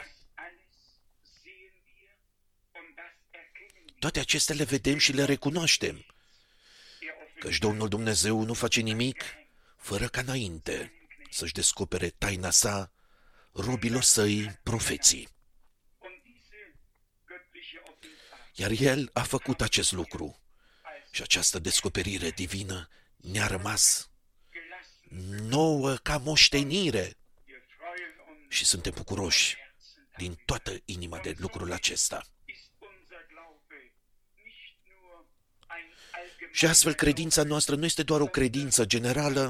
Toate acestea le vedem și le recunoaștem, căci Domnul Dumnezeu nu face nimic fără ca înainte să-și descopere taina sa robilor săi profeții. Iar El a făcut acest lucru și această descoperire divină ne-a rămas nouă ca moștenire și suntem bucuroși din toată inima de lucrul acesta. Și astfel credința noastră nu este doar o credință generală,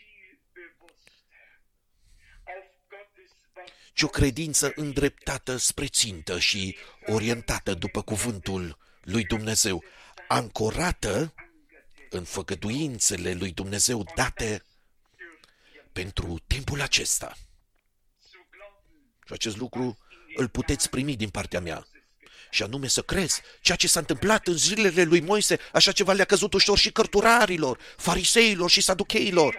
ci o credință îndreptată spre țintă și orientată după cuvântul lui Dumnezeu, ancorată în făgăduințele lui Dumnezeu date pentru timpul acesta. Și acest lucru îl puteți primi din partea mea. Și anume să crezi ceea ce s-a întâmplat în zilele lui Moise, așa ceva le-a căzut ușor și cărturarilor, fariseilor și saducheilor.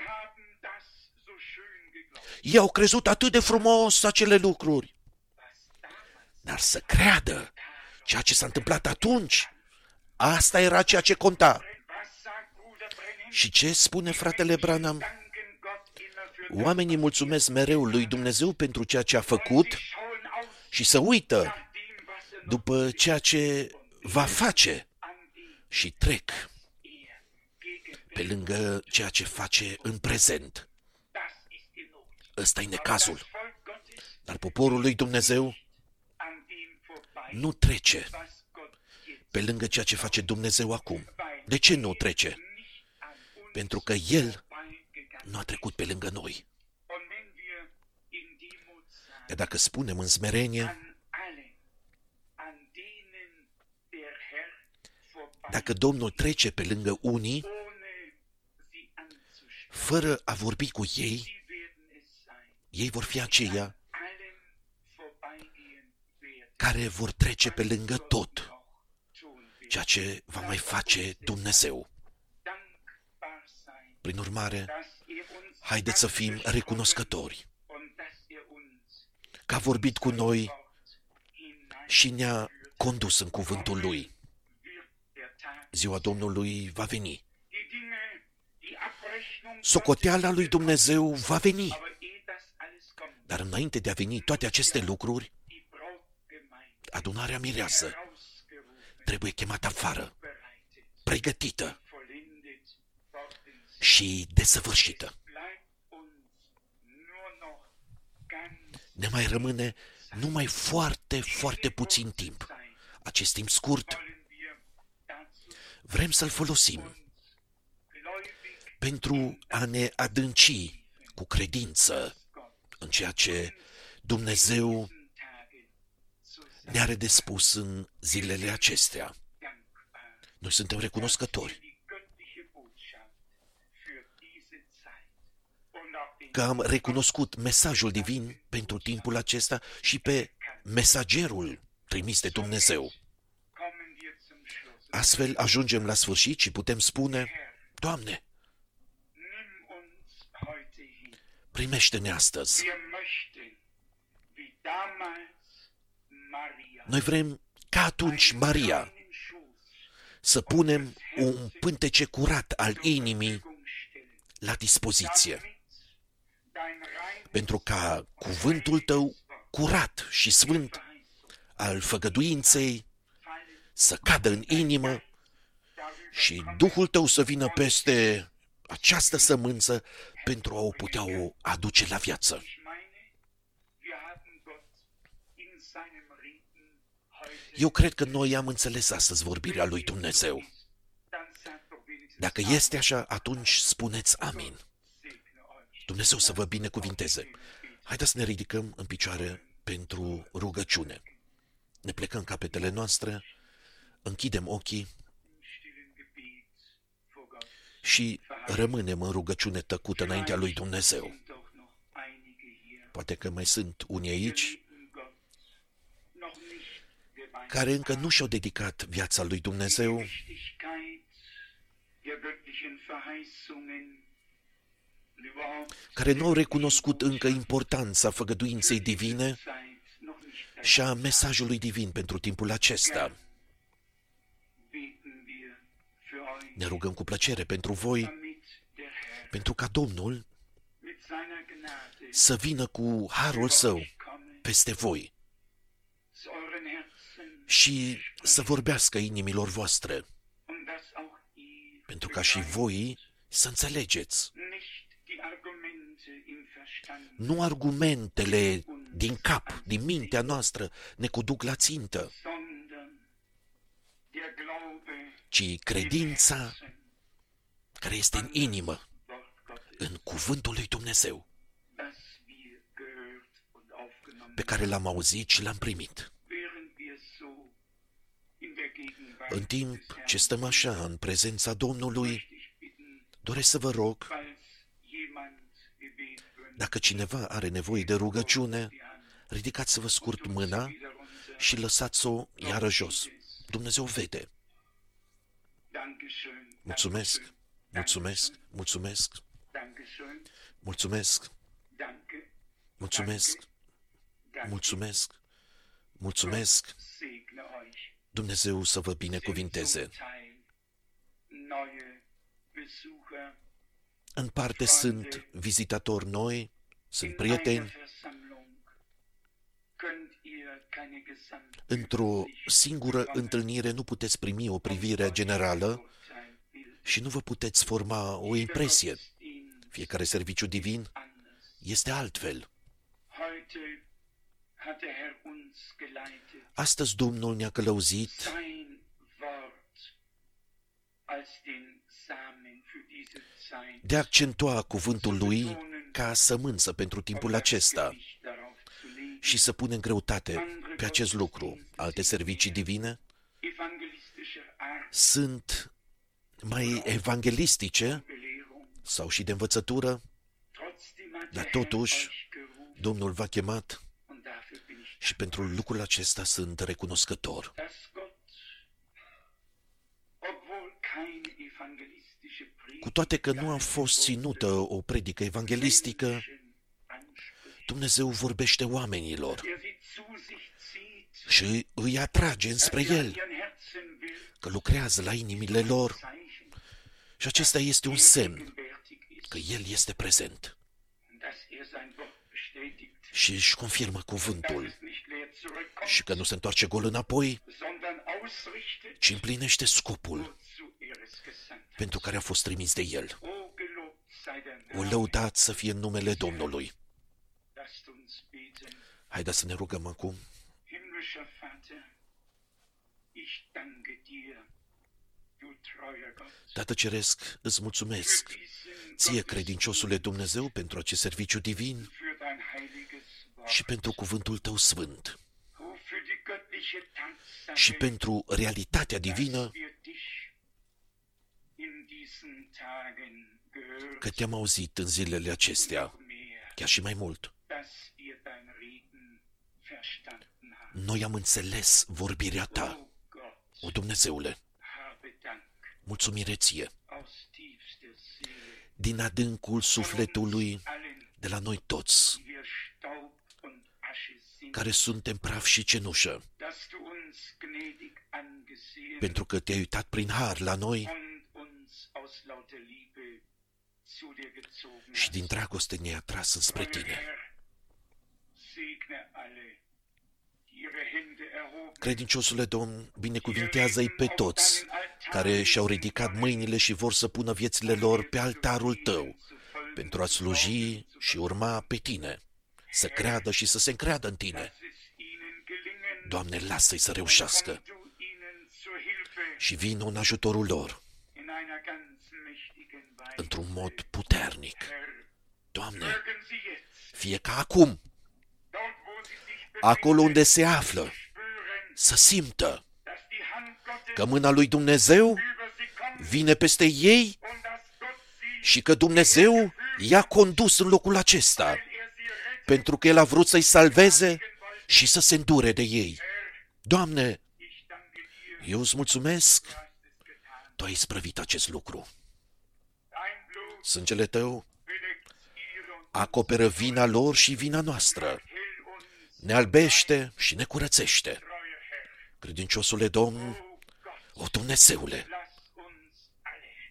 Ei au crezut atât de frumos acele lucruri. Dar să creadă ceea ce s-a întâmplat atunci, asta era ceea ce conta. Și ce spune fratele Branham? Oamenii mulțumesc mereu lui Dumnezeu pentru ceea ce a făcut și să uită după ceea ce va face și trec pe lângă ceea ce face în prezent. Ăsta e necazul. Dar poporul lui Dumnezeu nu trece pe lângă ceea ce face Dumnezeu acum. De ce nu trece? Pentru că El nu a trecut pe lângă noi. Iar dacă spunem în smerenie, dacă Domnul trece pe lângă unii, fără a vorbi cu ei, ei vor fi aceia care vor trece pe lângă tot ceea ce va mai face Dumnezeu. Prin urmare, haideți să fim recunoscători că a vorbit cu noi și ne-a condus în cuvântul Lui. Ziua Domnului va veni. Socoteala lui Dumnezeu va veni. Dar înainte de a veni toate aceste lucruri, adunarea mireasă trebuie chemată afară, pregătită și desăvârșită. Ne mai rămâne numai foarte, foarte puțin timp. Acest timp scurt vrem să-l folosim pentru a ne adânci cu credință în ceea ce Dumnezeu ne are de spus în zilele acestea. Noi suntem recunoscători că am recunoscut mesajul divin pentru timpul acesta și pe mesagerul trimis de Dumnezeu. Astfel ajungem la sfârșit și putem spune: Doamne, primește-ne astăzi. Wir möchten, wie damals Maria, Noi vrem ca atunci Maria einen Schoß să punem un pântece curat al inimii Verfügung stellen, la dispoziție, damit dein reines pentru ca cuvântul tău curat și sfânt Verheißung al făgăduinței fallen, să cadă în inimă darüber și Duhul tău să vină peste această sămânță pentru a o putea o aduce la viață. ich meine, wir haben Gott in seinem Reden heute Eu cred că noi am înțeles astăzi vorbirea lui Dumnezeu. dann sagt doch wenigstens Dacă este așa, atunci spuneți amin. segne euch. Dumnezeu să vă binecuvinteze. Haideți să ne ridicăm în picioare pentru rugăciune. Ne plecăm capetele noastre, închidem ochii Im stillen Gebet vor Gott. și rămânem în rugăciune tăcută înaintea lui Dumnezeu. Sind doch noch einige hier, Poate că mai sunt unii aici lieben Gott noch nicht geweiht care încă nu și-au dedicat viața lui Dumnezeu, Wichtigkeit der göttlichen Verheißungen und überhaupt care nu au recunoscut încă importanța făgăduinței divine Zeit noch nicht și a mesajului divin pentru timpul acesta. beten wir für euch, Ne rugăm cu plăcere pentru voi, damit der Herr pentru ca Domnul mit seiner Gnade să vină cu harul său komme, peste voi zu euren Herzen și să vorbească inimilor voastre, und dass auch ihr pentru ca și voi să înțelegeți. nicht die Argumente im Verstand, Nu argumentele din cap, din mintea noastră ne conduc la țintă, sondern der Glaube ci credința Herzen, care este în inimă, Wort Gottes, în cuvântul lui Dumnezeu, das wir gehört und aufgenommen pe care l-am auzit și l-am primit. während wir so in der Gegenwart În timp des Herrn ce stăm așa în prezența Domnului, möchte ich bitten, doresc să vă rog, falls jemand Gebet wünscht, dacă cineva are nevoie de rugăciune, die Hand ridicați-vă scurt mâna wieder runter. și lăsați-o iară jos. Dumnezeu vede. Dankeschön, Mulțumesc, Dankeschön, mulțumesc, mulțumesc, Dankeschön, mulțumesc, danke, mulțumesc, danke. mulțumesc, mulțumesc. Segne euch. Dumnezeu să vă Sind binecuvinteze. zum Teil neue Besucher În parte sunt vizitatori noi, sunt in prieteni. einer Versammlung. Könnt ihr keine Gesamt Într-o singură întâlnire nu puteți primi o privire generală și nu vă puteți forma o impresie. Fiecare serviciu divin este altfel. Heute hat der Herr uns geleitet, Astăzi Domnul ne-a călăuzit sein Wort als den Samen für diese Zeit de a accentua cuvântul lui ca sămânță pentru timpul acesta Gewicht darauf zu legen. și să punem greutate pe acest lucru. Alte servicii divine Evangelistischer Art sunt mai evanghelistice Belehrung. sau și de învățătură, Trotzdem hat dar der Herr totuși euch gerufen Domnul v-a chemat und dafür bin ich și pentru lucrul acesta sunt recunoscător. dass Gott, obwohl keine evangelistische Predigt Cu toate că nu a fost ținută o predică evanghelistică, anspricht, Dumnezeu vorbește oamenilor der sie zu sich zieht, și îi atrage înspre der an El, ihren Herzen will, că lucrează la inimile lor Zeichen, și acesta este un semn gegenwärtig ist că El este prezent und dass er sein Wort bestätigt, și își confirmă dass cuvântul es nicht leer zurückkommt, și că nu se întoarce gol înapoi, sondern ausrichtet, ci împlinește scopul wozu er es gesandt hat. pentru care a fost trimis de El. O gelobt sei der O Name. lăudat să fie în numele Domnului. Lasst uns beten. Haideți să ne rugăm acum. Himmlischer Vater, ich danke dir, du treuer Gott, Tată Ceresc, îți mulțumesc, für diesen ție, credinciosule Dumnezeu, pentru acest serviciu divin für dein heiliges Wort, și pentru cuvântul tău sfânt o für die göttliche Tatsache, și pentru realitatea divină dass wir dich in diesen Tagen gehört, că te-am auzit în zilele acestea, noch mehr, chiar și mai mult. dass wir dein Reden verstanden haben. Noi am înțeles vorbirea ta, O Gott, o Dumnezeule, habe Dank mulțumire ție. aus tiefster Seele Din adâncul sufletului allen de la noi toți, wir Staub und Asche sind, care suntem praf și cenușă, dass du uns gnädig angesehen pentru că te-ai uitat prin har la noi und uns aus lauter Liebe zu dir gezogen și hast. din dragoste ne-ai atras înspre Treuer tine. Herr, segne alle, die ihre Hände erhoben, Credinciosule Domn, binecuvintează-i pe toți care și-au ridicat mâinile și vor să pună viețile lor pe altarul tău pentru a sluji și urma pe tine, să creadă și să se încreadă în tine. dass es ihnen gelingen Doamne, lasă-i să reușească und du ihnen zur Hilfe și vină în ajutorul lor in einer ganz mächtigen Weise. într-un mod puternic. Herr, Doamne, mögen sie jetzt, fie ca acum, dort wo sie sich acolo unde befinden, se află, spüren, să simtă dass die Hand Gottes că mâna lui Dumnezeu über sie kommt vine peste ei und dass Gott sie, și că Dumnezeu i-a condus în locul acesta, weil er sie rettet, pentru că El a vrut să-i salveze și să se îndure de ei. Doamne, ich danke dir, eu îți mulțumesc, du hast es getan. Tu ai isprăvit acest lucru. Dein Blut Sângele Tău bedeckt ihre und acoperă vina lor și vina noastră, hell uns, ne albește și ne curățește. treuer Herr. Credinciosule Domn, O Gott, o Dumnezeule, lass uns alle,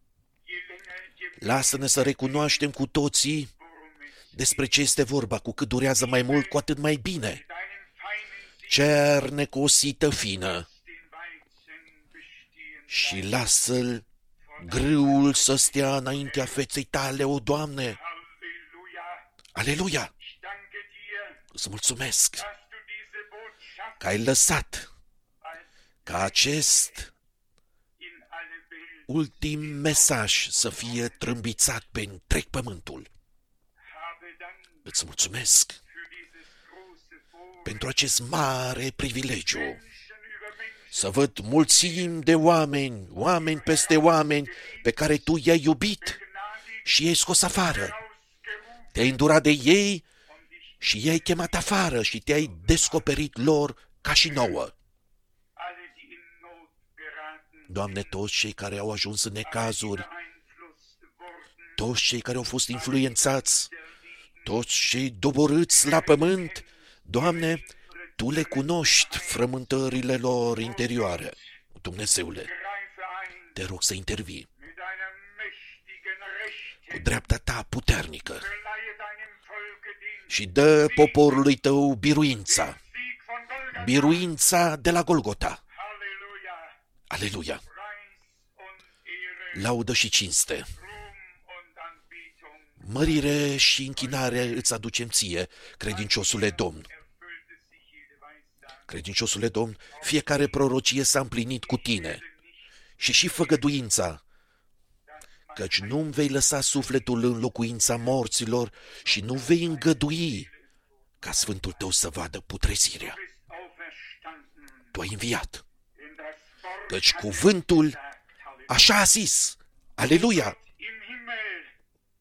je länger, je mehr, lasă-ne să recunoaștem cu toții worum es despre ce este vorba, cu cât durează mai mult, cu atât mai bine. deinen feinen Sieg Cerne cu o sită fină den Weizen bestehen și lasă-l grâul să stea înaintea feței tale, o Doamne. Halleluja. Aleluia! Ich danke dir, Îți mulțumesc dass du diese Botschaft că ai lăsat als ca acest in alle Welt ultim mesaj să fie trâmbițat pe întreg pământul. habe. Dank Îți mulțumesc für dieses große Vorrecht, pentru acest mare privilegiu Menschen über Menschen să văd mulțimi de oameni, oameni peste oameni pe care Tu i-ai iubit begnadigt, și i-ai scos afară. ausgerufen Te-ai îndurat de ei und dich și i-ai chemat afară și te-ai descoperit lor ca și nouă. alle, die in Not geraten, Doamne, toți cei care au ajuns în necazuri, beeinflusst wurden, toți cei care au fost influențați, niederliegen, toți cei doborâți la pământ, Doamne, Tu le cunoști frământările lor interioare. Dumnezeule, greife ein te rog să intervii mit einer mächtigen Rechte, cu dreapta Ta puternică verleihe deinem Volke den și dă poporului Tău biruința, Sieg von Golgatha. biruința de la Golgota. Halleluja. Aleluia! Preis und Ehre, Laudă și cinste, Ruhm und Anbetung. mărire și închinare îți aducem Ție, credinciosule Domn. Erfüllte sich jede Weissagung. Credinciosule Domn, fiecare prorocie s-a împlinit cu Tine și și făgăduința, căci nu-mi vei lăsa sufletul în locuința morților și nu vei îngădui ca Sfântul Tău să vadă putrezirea. Du bist auferstanden, Tu ai înviat, denn das Wort căci hat cuvântul gesagt, Halleluja. așa a zis. Aleluia! Im Himmel,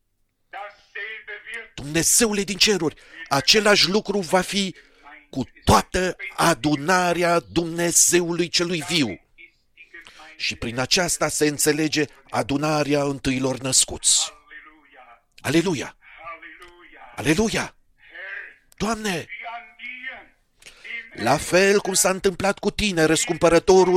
dasselbe wird Dumnezeule din ceruri, același lucru va fi cu toată adunarea Dumnezeului celui viu. ist die Gemeinde. Și prin aceasta se înțelege adunarea întâilor născuți. Halleluja. Aleluia! Halleluja. Aleluia! Herr, Doamne, wie an dir, dem la fel cum s-a întâmplat cu Tine, răscumpărătorul,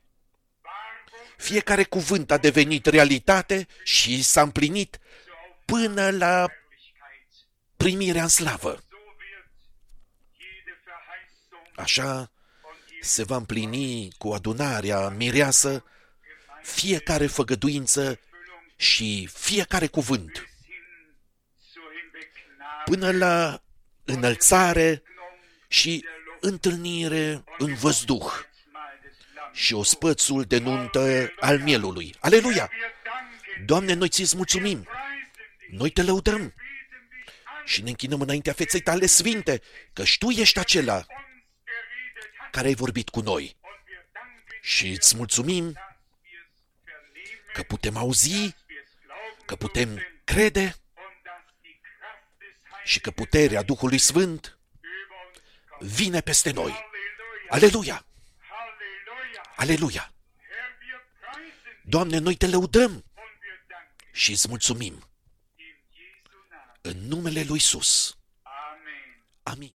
Wahrung fiecare cuvânt a devenit realitate și s-a împlinit până la Herrlichkeit. primirea în slavă. So wird jede Verheißung Așa und jede se va împlini cu adunarea mireasă fiecare făgăduință Erfüllung și fiecare cuvânt, bis hin zur Hinwegnahme până la înălțare și întâlnire în văzduh Mahl des Lammes. și ospățul de nuntă al mielului. Aleluia! Wir danken, Doamne, noi ți-ți mulțumim, preisen dich, noi te lăudăm beten dich an, și ne închinăm înaintea feței tale sfinte, căci Tu ești acela uns geredet hast. care ai vorbit cu noi. Und wir danken Și îți mulțumim dass wir's vernehmen, că putem auzi, dass wir's glauben că putem dürfen crede und dass die Kraft des și că Heiligen puterea Duhului Sfânt über uns kommt. vine peste noi. Halleluja. Aleluia! Halleluja. Aleluia! Herr, wir preisen dich Doamne, noi te lăudăm und wir danken și îți mulțumim in Jesu Namen. în numele lui Isus.